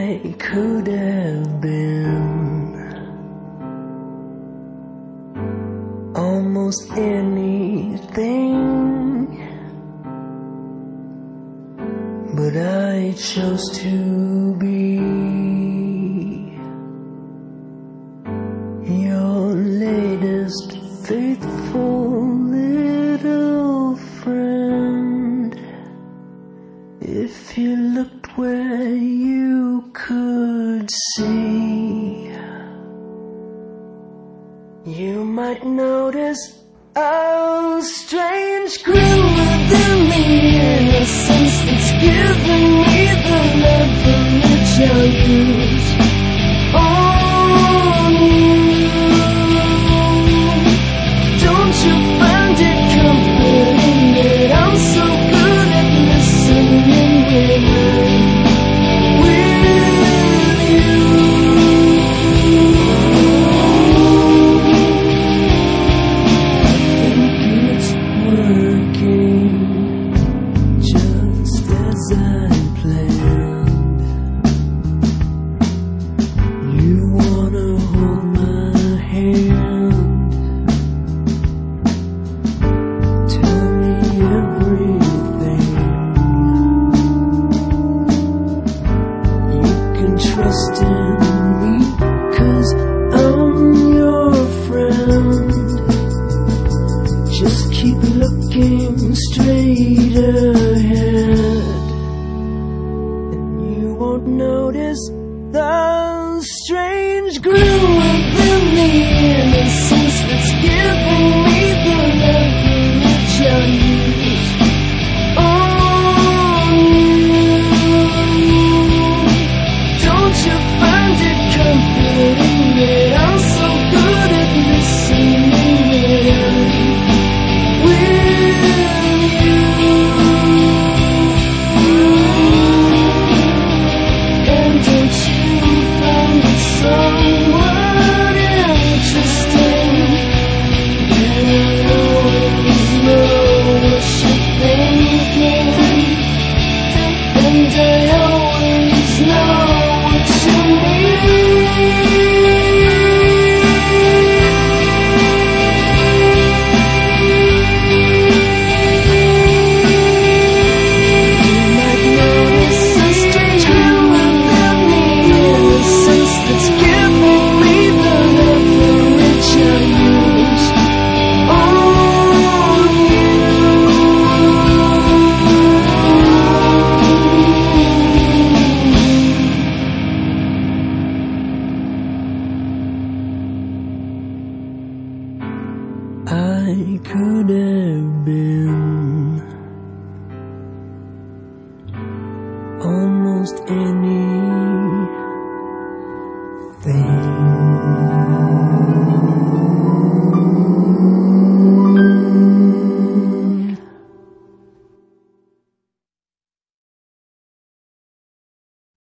I could have been almost anything, but I chose to be your latest faithful little friend. If you looked where you could see, you might notice a strange grew within me, innocence that's giving me the leverage I'll use on you. Don't you find it comforting that I'm so good at listening when I'm with you? It's working just as I planned. You wanna hold my hand, tell me everything. You can trust in me, 'cause I'm your friend. Just keep looking straight ahead, and you won't notice the strange grew within the innocence that's giving me the leverage I'll use on you. Don't you find it comforting that I'm so good at listening when I'm with you? And don't you find it somewhat interesting that I always know what you're thinking, and I always know what you need? I could have been almost any